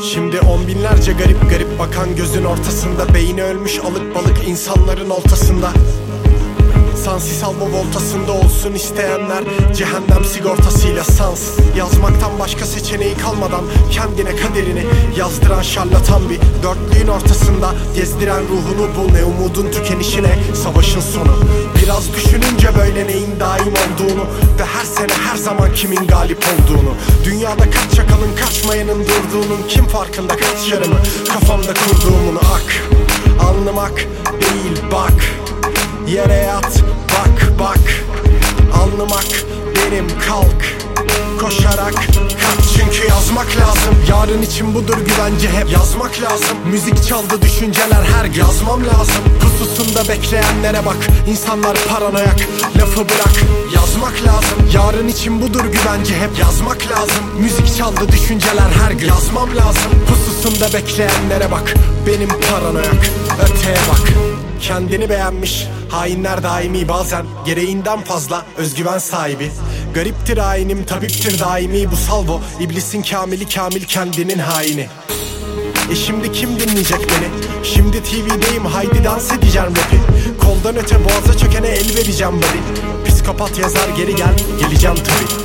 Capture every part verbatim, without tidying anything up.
Şimdi on binlerce garip garip bakan gözün ortasında, beyni ölmüş alık balık insanların oltasında. Sansi salvo voltasında olsun isteyenler, cehennem sigortasıyla sans. Yazmaktan başka seçeneği kalmadan kendine kaderini yazdıran şarlatan bir dörtlüğün ortasında. Gezdiren ruhunu bul, ne umudun tükenişine, savaşın sonu. Biraz düşününce böyle neyin daim olduğunu ve her sene her zaman kimin galip olduğunu. Dünyada kaç çakalın kaçmayanın durduğunun kim farkında, kaç yarımı kafamda kurduğumun. Ak, alnım ak değil bak, yere yat bak bak, alnım ak benim kalk, koşarak kaç. Çünkü yazmak lazım, yarın için budur güvence, hep yazmak lazım. Müzik çaldı düşünceler her gün, yazmam lazım. Pususunda bekleyenlere bak, insanlar paranoyak, lafı bırak, yazmak lazım. Yarın için budur güvence, hep yazmak lazım. Müzik çaldı düşünceler her gün, yazmam lazım. Pususunda bekleyenlere bak, benim paranoyak, öteye bak. Kendini beğenmiş hainler daimi, bazen gereğinden fazla özgüven sahibi. Gariptir hayinim, tabiptir daimi bu salvo. İblisin kamili, kamil kendinin haini. E şimdi kim dinleyecek beni? Şimdi T V'deyim, haydi dans edeceğim rapi. Koldan öte boğaza çökene el vereceğim buddy. Psikopat yazar geri gel, geleceğim tabi.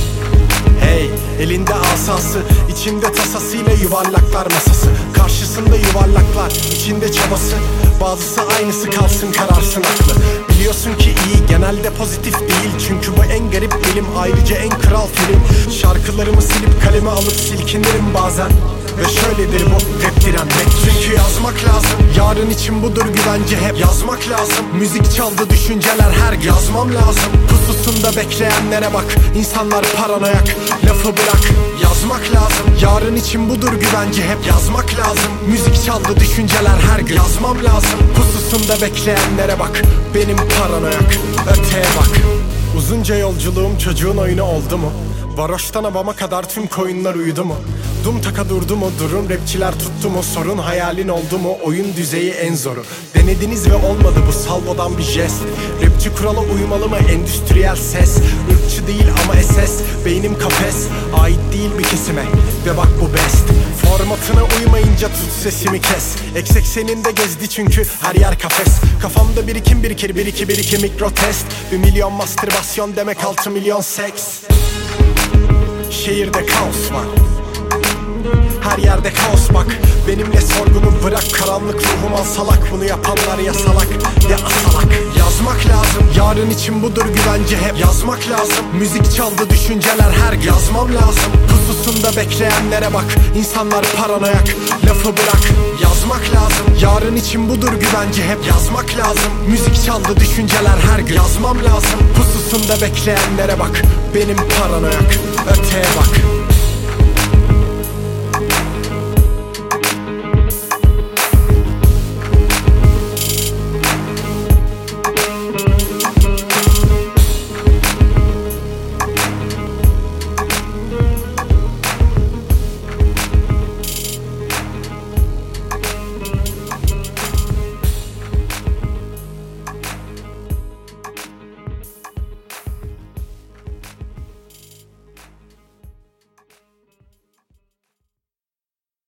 Hey, elinde asası, içinde tasasıyla yuvarlaklar masası. Karşısında yuvarlaklar, içinde çabası. Bazısı aynısı kalsın kararsın aklı. Biliyorsun ki iyi, genelde pozitif değil. Çünkü bu en garip bilim, ayrıca en kral film. Şarkılarımı silip kaleme alıp silkinirim bazen. Ve şöyledir bu rap direnmek. Çünkü yazmak lazım, yarın için budur güvence, hep yazmak lazım. Müzik çaldı düşünceler her gün, yazmam lazım. Pususunda bekleyenlere bak, insanlar paranoyak, lafı bırak, yazmak lazım. Yarın için budur güvence, hep yazmak lazım. Müzik çaldı düşünceler her gün, yazmam lazım. Pususunda bekleyenlere bak, benim paranoyak, öteye bak. Uzunca yolculuğum çocuğun oyunu oldu mu? Varoş'tan Abam'a kadar tüm koyunlar uyudu mu? Dum taka durdu mu? Durun rapçiler tuttu mu? Sorun hayalin oldu mu? Oyun düzeyi en zoru. Denediniz ve olmadı bu salvodan bir jest. Rapçi kurala uymalı mı? Endüstriyel ses. Irkçı değil ama S S. Beynim kafes. Ait değil bir kesime. Ve bak bu best. Formatına uymayınca tut sesimi kes. Eksik senin de gezdi çünkü her yer kafes. Kafamda birikim birikir, bir iki bir iki mikro test. Bir milyon mastürbasyon demek altı milyon seks. Şehirde kaos var, her yerde kaos bak. Benimle sorgunu bırak, karanlık ruhuma salak. Bunu yapanlar ya salak ya asalak. Yazmak lazım, yarın için budur güvence, hep yazmak lazım. Müzik çaldı düşünceler her gün, yazmam lazım. Pususunda bekleyenlere bak, insanlar paranoyak, lafı bırak, yazmak lazım. Yarın için budur güvence, hep yazmak lazım. Müzik çaldı düşünceler her gün, yazmam lazım. Pususunda bekleyenlere bak, benim paranoyak, öteye bak.